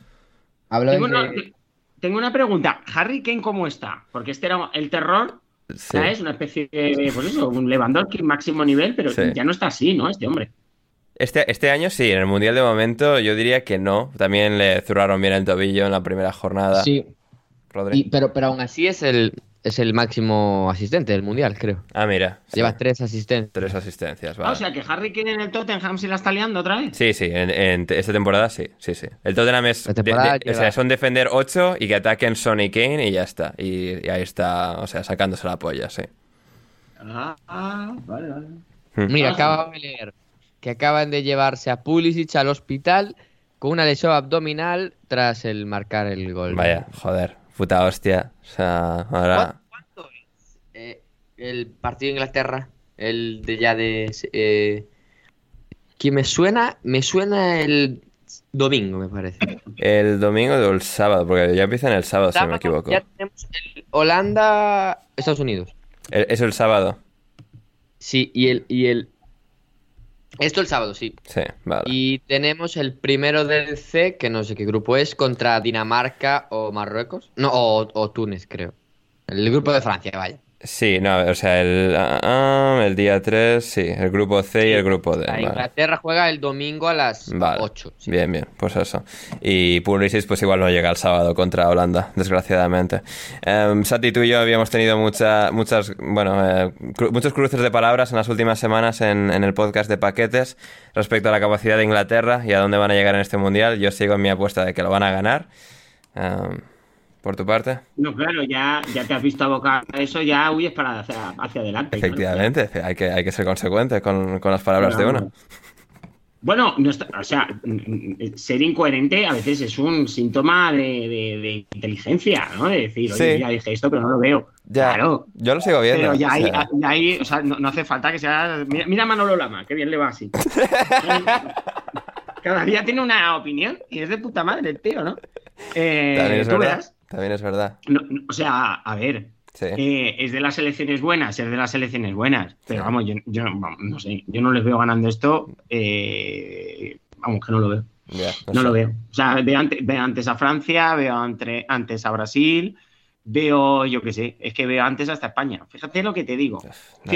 Speaker 7: Tengo una pregunta. ¿Harry Kane cómo está? Porque este era el terror.
Speaker 4: Sí.
Speaker 7: Es una especie de, pues eso, un Lewandowski máximo nivel, pero ya no está así, ¿no? Este hombre.
Speaker 4: Este año sí, en el Mundial de momento yo diría que no. También le zurraron bien el tobillo en la primera jornada.
Speaker 6: Sí.
Speaker 4: Rodri.
Speaker 6: Pero aún así es el máximo asistente del Mundial, creo.
Speaker 4: Ah, mira.
Speaker 6: Lleva 3 asistencias.
Speaker 4: 3 asistencias, vale.
Speaker 7: O sea, que Harry Kane en el Tottenham se la está liando otra vez.
Speaker 4: Sí, en esta temporada sí. El Tottenham es... o sea, son defender 8 y que ataquen Son y Kane y ya está. Y ahí está, o sea, sacándose la polla, sí.
Speaker 7: Vale.
Speaker 6: Mira, acabo de leer que acaban de llevarse a Pulisic al hospital con una lesión abdominal tras el marcar el gol.
Speaker 4: Vaya, joder, puta hostia. O sea, ahora...
Speaker 6: ¿Cuánto es el partido de Inglaterra? El de ya de... que me suena el domingo, me parece.
Speaker 4: El domingo o el sábado, porque ya empiezan el sábado, si no me equivoco.
Speaker 6: Ya tenemos el Holanda, Estados Unidos.
Speaker 4: ¿Es el sábado?
Speaker 6: Sí, y el esto el sábado, sí.
Speaker 4: Sí, vale.
Speaker 6: Y tenemos el primero del C, que no sé qué grupo es, contra Dinamarca o Marruecos. No, o Túnez, creo. El grupo de Francia, vaya.
Speaker 4: Sí, no, o sea, el día 3, sí, el grupo C y el grupo D. Vale.
Speaker 6: Inglaterra juega el domingo a las 8. Sí.
Speaker 4: Bien, pues eso. Y Pulisic pues igual no llega el sábado contra Holanda, desgraciadamente. Santi, tú y yo habíamos tenido muchos cruces de palabras en las últimas semanas en el podcast de Paquetes respecto a la capacidad de Inglaterra y a dónde van a llegar en este Mundial. Yo sigo en mi apuesta de que lo van a ganar. ¿Por tu parte?
Speaker 7: No, claro, ya te has visto abocar a eso, ya huyes para hacia adelante.
Speaker 4: Efectivamente, claro. hay que ser consecuente con las palabras de uno.
Speaker 7: Bueno, ser incoherente a veces es un síntoma de inteligencia, ¿no? De decir, oye, ya dije esto, pero no lo veo.
Speaker 4: Ya, claro. Yo lo sigo viendo.
Speaker 7: Pero ya hay, no hace falta que sea... Mira Manolo Lama, qué bien le va así. Cada día tiene una opinión y es de puta madre el tío, ¿no?
Speaker 4: También es verdad.
Speaker 7: No, o sea, a ver,
Speaker 4: sí.
Speaker 7: Es de las selecciones buenas, pero sí. Vamos, yo no sé, yo no les veo ganando esto, vamos, que no lo veo. No lo veo. O sea, veo antes a Francia, veo antes a Brasil, veo, yo qué sé, es que veo antes hasta España. Fíjate lo que te digo.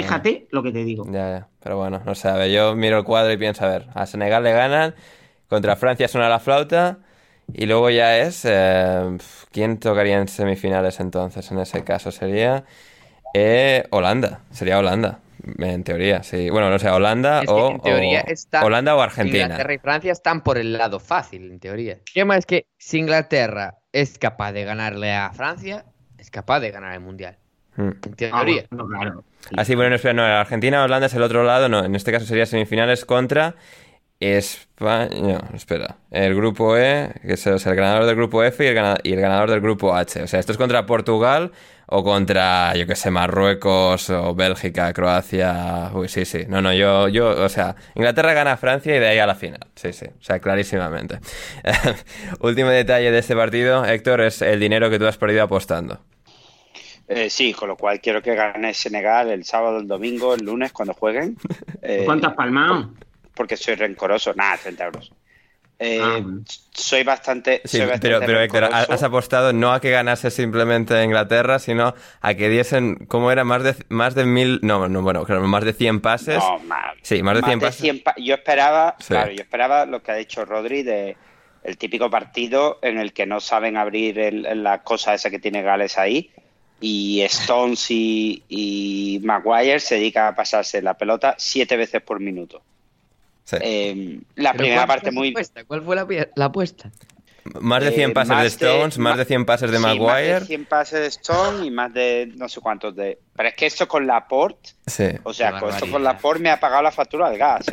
Speaker 4: Ya, pero bueno, no sé, a ver, yo miro el cuadro y pienso, a ver, a Senegal le ganan, contra Francia suena la flauta... Y luego ya es... ¿quién tocaría en semifinales entonces? En ese caso sería... Holanda. Sería Holanda, en teoría, sí. Bueno, no sé, Holanda Holanda o Argentina.
Speaker 6: Inglaterra y Francia están por el lado fácil, en teoría. El tema es que si Inglaterra es capaz de ganarle a Francia, es capaz de ganar el Mundial. En teoría.
Speaker 7: Claro.
Speaker 4: Así, bueno, no, Argentina o Holanda es el otro lado. No, en este caso sería semifinales contra... España, no, espera. El grupo E, que es el ganador del grupo F y el ganador del grupo H. O sea, esto es contra Portugal o contra, yo qué sé, Marruecos o Bélgica, Croacia. Uy, sí. No, yo, o sea, Inglaterra gana a Francia y de ahí a la final. Sí. O sea, clarísimamente. Último detalle de este partido, Héctor, es el dinero que tú has perdido apostando.
Speaker 5: Sí, con lo cual quiero que gane Senegal el sábado, el domingo, el lunes, cuando jueguen.
Speaker 7: ¿Cuánto has palmado?
Speaker 5: Porque soy rencoroso. Nada, 30 euros. Soy bastante...
Speaker 4: Sí, pero Héctor, has apostado no a que ganase simplemente Inglaterra, sino a que diesen, ¿cómo era? Más de 1.000... No, bueno, claro, más de 100 pases.
Speaker 5: No,
Speaker 4: más de 100 pases.
Speaker 5: Yo esperaba lo que ha dicho Rodri de el típico partido en el que no saben abrir la cosa esa que tiene Gales ahí y Stones y Maguire se dedican a pasarse la pelota 7 veces por minuto.
Speaker 4: Sí.
Speaker 5: La primera parte muy...
Speaker 6: ¿Cuál fue la apuesta?
Speaker 4: Más de 100 pases de Stones, más de 100 pases de Maguire.
Speaker 5: Más de 100 pases de Stones y más de no sé cuántos de... Pero es que esto con Laporte...
Speaker 4: Sí.
Speaker 5: O sea, esto con Laporte me ha pagado la factura del gas,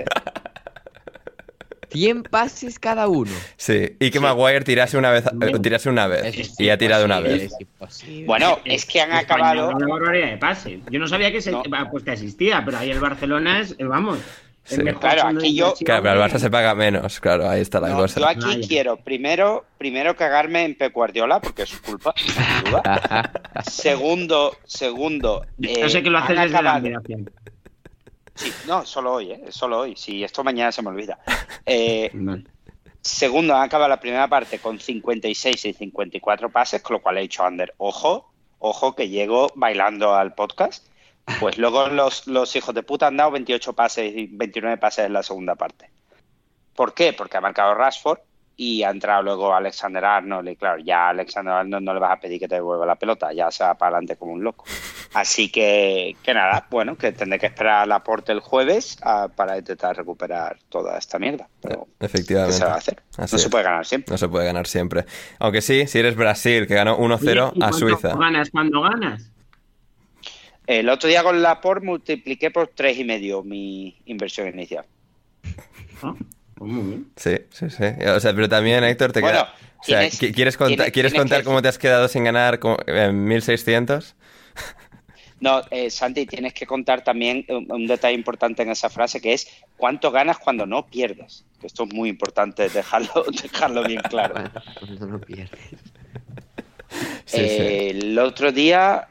Speaker 6: 100 pases cada uno.
Speaker 4: Sí, y que Maguire tirase una vez y ha tirado una vez.
Speaker 5: Bueno, es que han acabado...
Speaker 7: Una barbaridad de pases. Yo no sabía que esa apuesta existía, pero ahí el Barcelona es, vamos...
Speaker 4: Sí. Claro, aquí pero al Barça se paga menos, claro, ahí está la cosa.
Speaker 5: Yo aquí quiero primero cagarme en Pep Guardiola, porque es su culpa, sin duda. Segundo,
Speaker 7: yo sé que lo haces desde la admiración.
Speaker 5: Sí, no, solo hoy. Si esto mañana se me olvida. Segundo, han acabado la primera parte con 56 y 54 pases, con lo cual he dicho Ander, ojo, que llego bailando al podcast. Pues luego los hijos de puta han dado 28 pases y 29 pases en la segunda parte. ¿Por qué? Porque ha marcado Rashford y ha entrado luego Alexander Arnold y claro, ya a Alexander Arnold no le vas a pedir que te devuelva la pelota, ya se va para adelante como un loco. Así que nada, bueno, que tendré que esperar a Laporte el jueves para intentar recuperar toda esta mierda. Pero
Speaker 4: efectivamente.
Speaker 5: ¿qué se va a hacer?
Speaker 4: Así
Speaker 5: no se puede ganar siempre.
Speaker 4: No se puede ganar siempre. Aunque sí, si eres Brasil, que ganó 1-0 a Suiza.
Speaker 7: ¿Cuándo ganas?
Speaker 5: El otro día con Laporte multipliqué por 3,5 mi inversión inicial.
Speaker 7: Muy bien.
Speaker 4: Sí. O sea, pero también, Héctor, te queda... O sea, ¿quieres contar cómo te has quedado sin ganar 1.600?
Speaker 5: No, Santi, tienes que contar también un detalle importante en esa frase, que es cuánto ganas cuando no pierdes. Que esto es muy importante dejarlo bien claro.
Speaker 6: Cuando no pierdes.
Speaker 4: Sí.
Speaker 5: El otro día...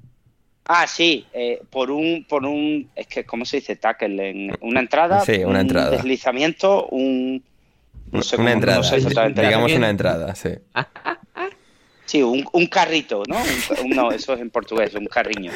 Speaker 5: por un es que ¿cómo se dice? Tackle en una entrada,
Speaker 4: sí, una entrada.
Speaker 5: Un deslizamiento, no sé
Speaker 4: una entrada,
Speaker 5: no sé exactamente.
Speaker 4: Digamos una entrada, sí.
Speaker 5: Sí, un carrito, ¿no? No, eso es en portugués, un carriño.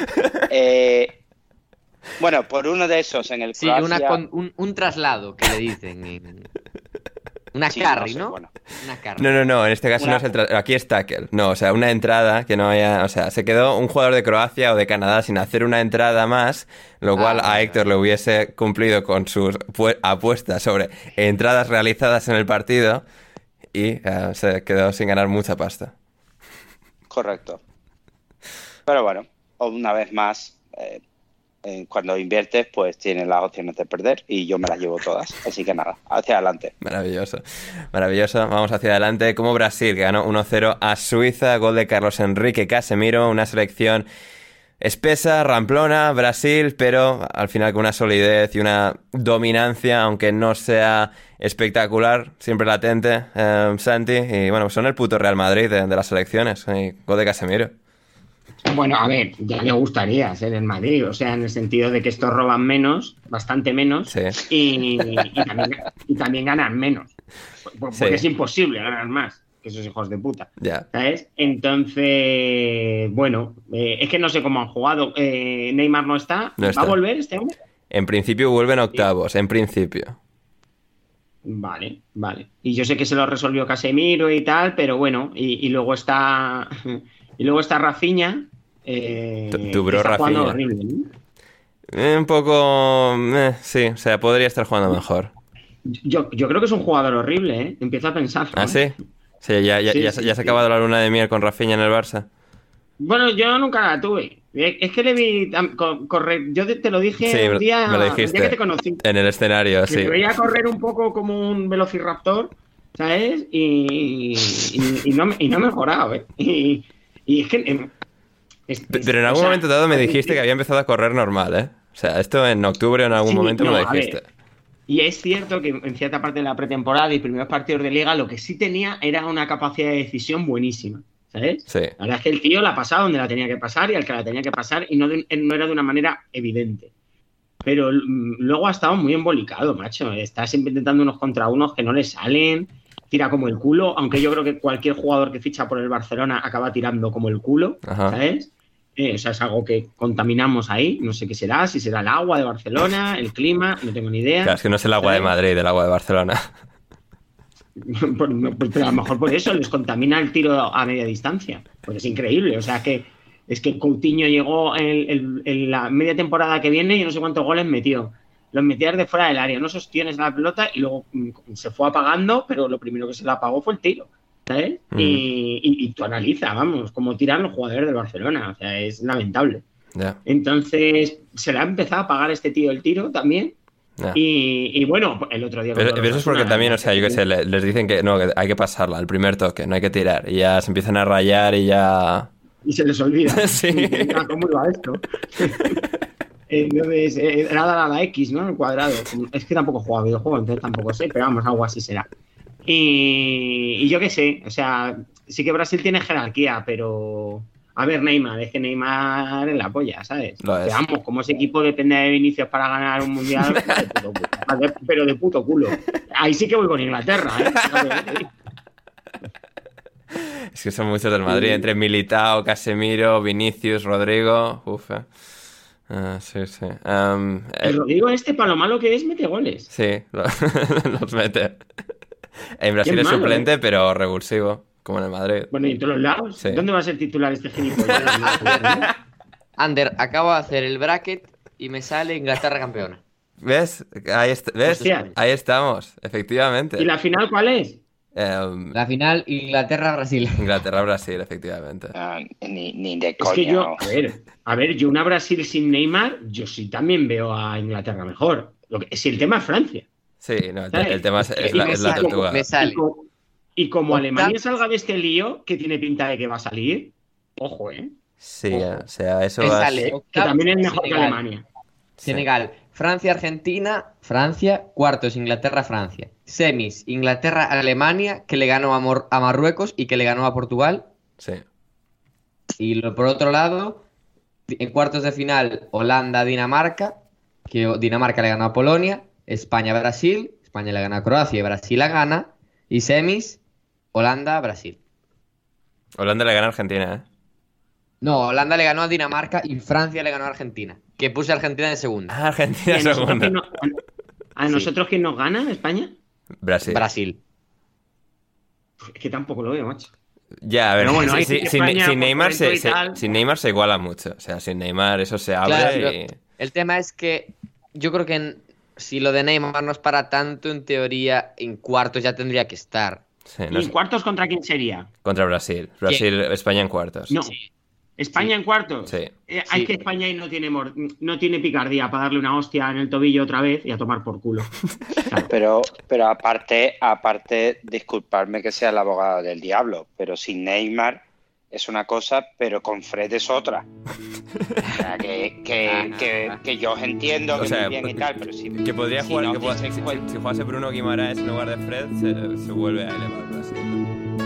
Speaker 5: Bueno, por uno de esos en el Croacia...
Speaker 6: un traslado, que le dicen. Una
Speaker 5: Sí,
Speaker 6: carry,
Speaker 5: no sé,
Speaker 6: ¿no?
Speaker 5: bueno.
Speaker 6: Una carry.
Speaker 4: No, en este caso no es aquí es tackle. No, o sea, una entrada que no haya... O sea, se quedó un jugador de Croacia o de Canadá sin hacer una entrada más, lo cual a Héctor le hubiese cumplido con sus apuestas sobre entradas realizadas en el partido y se quedó sin ganar mucha pasta.
Speaker 5: Correcto. Pero bueno, una vez más, cuando inviertes, pues tienes las opciones de perder y yo me las llevo todas. Así que nada, hacia adelante.
Speaker 4: Maravilloso. Vamos hacia adelante. Como Brasil, que ganó 1-0 a Suiza. Gol de Carlos Enrique Casemiro. Una selección espesa, ramplona, Brasil, pero al final con una solidez y una dominancia, aunque no sea espectacular, siempre latente, Santi. Y bueno, son el puto Real Madrid de las selecciones. Y gol de Casemiro.
Speaker 7: Bueno, a ver, ya le gustaría ser el Madrid, o sea, en el sentido de que estos roban menos, bastante menos,
Speaker 4: Sí.
Speaker 7: y también ganan menos. Porque
Speaker 4: Sí.
Speaker 7: es imposible ganar más que esos hijos de puta.
Speaker 4: Ya.
Speaker 7: ¿Sabes? Entonces, bueno, es que no sé cómo han jugado. Neymar no está.
Speaker 4: No está.
Speaker 7: ¿Va a volver este hombre?
Speaker 4: En principio vuelven octavos, en principio.
Speaker 7: Vale. Y yo sé que se lo resolvió Casemiro y tal, pero bueno, y luego está Rafinha.
Speaker 4: Tu bro
Speaker 7: está jugando
Speaker 4: Rafinha.
Speaker 7: horrible, ¿no?
Speaker 4: Un poco... sí, o sea, podría estar jugando mejor.
Speaker 7: Yo creo que es un jugador horrible, ¿eh? Empiezo a pensarlo.
Speaker 4: ¿Ah, sí? Sí, ya se ha acabado la luna de miel con Rafinha en el Barça.
Speaker 7: Bueno, yo nunca la tuve. Es que le vi correr. Yo te lo dije
Speaker 4: Sí,
Speaker 7: un día,
Speaker 4: me lo
Speaker 7: el día
Speaker 4: dijiste.
Speaker 7: que te conocí.
Speaker 4: En el escenario,
Speaker 7: Que
Speaker 4: sí.
Speaker 7: me veía correr un poco como un velociraptor, ¿sabes? Y no he mejorado, ¿eh? Y es que...
Speaker 4: Pero en algún momento dado me dijiste que había empezado a correr normal, ¿eh? O sea, esto en octubre o en algún momento me lo
Speaker 7: a ver,
Speaker 4: dijiste.
Speaker 7: y es cierto que en cierta parte de la pretemporada y primeros partidos de liga lo que sí tenía era una capacidad de decisión buenísima, ¿sabes?
Speaker 4: Sí.
Speaker 7: La verdad es que el tío la pasaba donde la tenía que pasar y al que la tenía que pasar y no era de una manera evidente. Pero luego ha estado muy embolicado, macho. Está siempre intentando unos contra unos que no le salen, tira como el culo, aunque yo creo que cualquier jugador que ficha por el Barcelona acaba tirando como el culo,
Speaker 4: Ajá.
Speaker 7: ¿sabes? O sea, es algo que contaminamos ahí, no sé qué será, si será el agua de Barcelona, el clima, no tengo ni idea.
Speaker 4: Claro, es que no es el agua de Madrid, el agua de Barcelona.
Speaker 7: Pero a lo mejor por eso les contamina el tiro a media distancia. Pues es increíble. O sea, que es que Coutinho llegó en la media temporada que viene y no sé cuántos goles metió. Los metía desde fuera del área, no sostienes la pelota y luego se fue apagando, pero lo primero que se le apagó fue el tiro, ¿sabes? Y tú analiza, vamos, cómo tiran los jugadores del Barcelona. O sea, es lamentable.
Speaker 4: Ya.
Speaker 7: Entonces, se le ha empezado a apagar este tío el tiro también.
Speaker 4: Ya.
Speaker 7: Y bueno, el otro día...
Speaker 4: Pero eso es porque también, o sea, yo qué sé, les dicen que no, que hay que pasarla, el primer toque, no hay que tirar. Y ya se empiezan a rayar y ya...
Speaker 7: Y se les olvida.
Speaker 4: Sí.
Speaker 7: ¿Cómo iba esto? Entonces, era la X, ¿no? El cuadrado. Es que tampoco he jugado videojuegos, entonces tampoco sé, pero vamos, algo así será. Y yo qué sé, o sea, sí que Brasil tiene jerarquía, pero... A ver, Neymar, es que Neymar es la polla, ¿sabes?
Speaker 4: Lo es.
Speaker 7: Que, vamos, como ese equipo depende de Vinicius para ganar un mundial, pero de puto culo. Ahí sí que voy con Inglaterra, ¿eh?
Speaker 4: Es que son muchos del Madrid, entre Militao, Casemiro, Vinicius, Rodrigo... Uf, sí, sí.
Speaker 7: El Rodrigo para lo malo que es, mete goles.
Speaker 4: Sí, los mete. En Brasil
Speaker 7: Qué
Speaker 4: es
Speaker 7: malo,
Speaker 4: suplente, pero revulsivo, como en el Madrid.
Speaker 7: Bueno, y en todos los lados.
Speaker 4: Sí.
Speaker 7: ¿Dónde va a ser titular este gilipollas?
Speaker 6: Ander, acabo de hacer el bracket y me sale Inglaterra campeona.
Speaker 4: ¿Ves? ¿Ves?
Speaker 7: Hostia.
Speaker 4: Ahí estamos, efectivamente.
Speaker 7: ¿Y la final cuál es?
Speaker 6: La final Inglaterra-Brasil.
Speaker 4: Inglaterra-Brasil, efectivamente.
Speaker 5: Ni de coña.
Speaker 7: Es que yo,
Speaker 5: ¿no?
Speaker 7: a ver, yo una Brasil sin Neymar, yo sí también veo a Inglaterra mejor. Si el tema es Francia.
Speaker 4: Sí, no,
Speaker 7: ¿Sabes?
Speaker 4: el tema es
Speaker 7: Y
Speaker 4: la tortuga.
Speaker 6: Me sale.
Speaker 7: Y como
Speaker 6: Octavos.
Speaker 7: Alemania salga de este lío, que tiene pinta de que va a salir, ojo,
Speaker 4: Sí, o sea, eso
Speaker 6: Me
Speaker 4: va...
Speaker 6: sale.
Speaker 7: que también es mejor que
Speaker 6: Senegal.
Speaker 7: Alemania.
Speaker 6: Senegal, Francia-Argentina, Francia, cuartos Inglaterra-Francia, semis Inglaterra-Alemania, que le ganó a Marruecos y que le ganó a Portugal,
Speaker 4: Sí.
Speaker 6: y por otro lado, en cuartos de final Holanda-Dinamarca, que Dinamarca le ganó a Polonia, España-Brasil, España le gana a Croacia y Brasil la gana, y semis Holanda-Brasil.
Speaker 4: Holanda le gana a Argentina, ¿eh?
Speaker 6: No, Holanda le ganó a Dinamarca y Francia le ganó a Argentina. Que puse a Argentina de segunda.
Speaker 4: Ah, Argentina segunda.
Speaker 7: ¿A nosotros quién nos gana? ¿España?
Speaker 6: Brasil.
Speaker 7: Es que tampoco lo veo, macho.
Speaker 4: Ya, a ver,
Speaker 7: bueno,
Speaker 4: sin Neymar se iguala mucho. O sea, sin Neymar eso se abre
Speaker 6: claro, el tema es que yo creo que si lo de Neymar no es para tanto, en teoría, en cuartos ya tendría que estar.
Speaker 4: Sí,
Speaker 7: ¿Y en cuartos contra quién sería?
Speaker 4: Contra Brasil. España en cuartos.
Speaker 7: No. ¿España en cuartos?
Speaker 4: Sí.
Speaker 7: Hay que España ahí no tiene picardía para darle una hostia en el tobillo otra vez y a tomar por culo.
Speaker 5: Claro. Pero aparte, disculparme que sea el abogado del diablo, pero sin Neymar es una cosa, pero con Fred es otra. O sea, que yo os entiendo que muy bien y tal, pero si...
Speaker 4: Que podría jugar... Si jugase Bruno Guimaraes en lugar de Fred, se vuelve a elevar Brasil.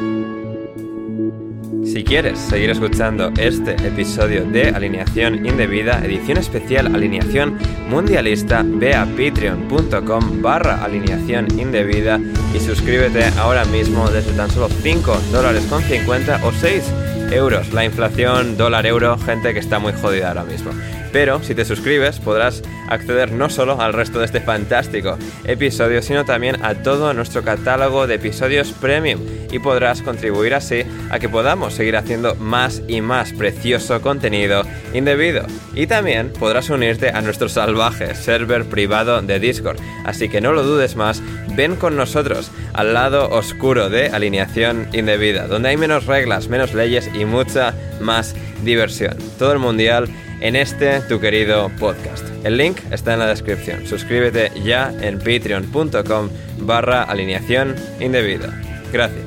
Speaker 4: Si quieres seguir escuchando este episodio de Alineación Indebida, edición especial Alineación Mundialista, ve a patreon.com/alineación indebida y suscríbete ahora mismo desde tan solo $5.50 o 6 euros. La inflación dólar-euro, gente que está muy jodida ahora mismo. Pero si te suscribes podrás acceder no solo al resto de este fantástico episodio, sino también a todo nuestro catálogo de episodios premium y podrás contribuir así a que podamos seguir haciendo más y más precioso contenido indebido. Y también podrás unirte a nuestro salvaje server privado de Discord. Así que no lo dudes más, ven con nosotros al lado oscuro de Alineación Indebida, donde hay menos reglas, menos leyes y mucha más diversión. Todo el mundial en tu querido podcast. El link está en la descripción. Suscríbete ya en patreon.com/alineación indebida. Gracias.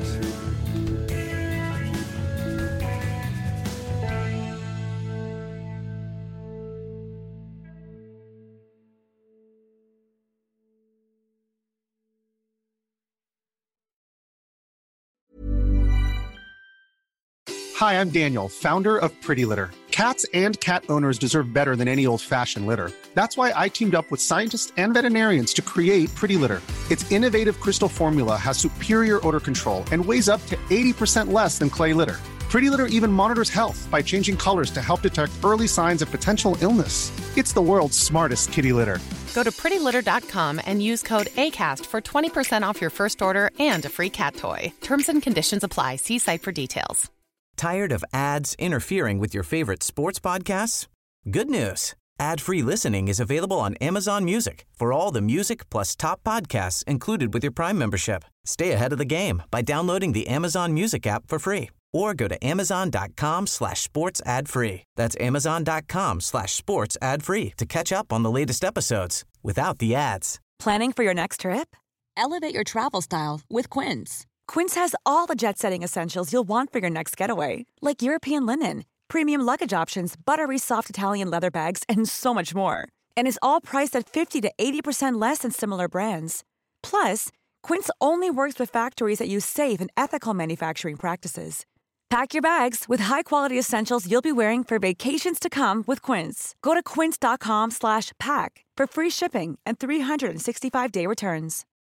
Speaker 9: Hi, I'm Daniel, founder of Pretty Litter. Cats and cat owners deserve better than any old-fashioned litter. That's why I teamed up with scientists and veterinarians to create Pretty Litter. Its innovative crystal formula has superior odor control and weighs up to 80% less than clay litter. Pretty Litter even monitors health by changing colors to help detect early signs of potential illness. It's the world's smartest kitty litter.
Speaker 10: Go to prettylitter.com and use code ACAST for 20% off your first order and a free cat toy. Terms and conditions apply. See site for details.
Speaker 2: Tired of ads interfering with your favorite sports podcasts? Good news. Ad-free listening is available on Amazon Music for all the music plus top podcasts included with your Prime membership. Stay ahead of the game by downloading the Amazon Music app for free or go to amazon.com/sports ad free. That's amazon.com/sports ad free to catch up on the latest episodes without the ads.
Speaker 11: Planning for your next trip?
Speaker 12: Elevate your travel style with Quince.
Speaker 11: Quince has all the jet-setting essentials you'll want for your next getaway, like European linen, premium luggage options, buttery soft Italian leather bags, and so much more. And is all priced at 50 to 80% less than similar brands. Plus, Quince only works with factories that use safe and ethical manufacturing practices. Pack your bags with high-quality essentials you'll be wearing for vacations to come with Quince. Go to quince.com/pack for free shipping and 365-day returns.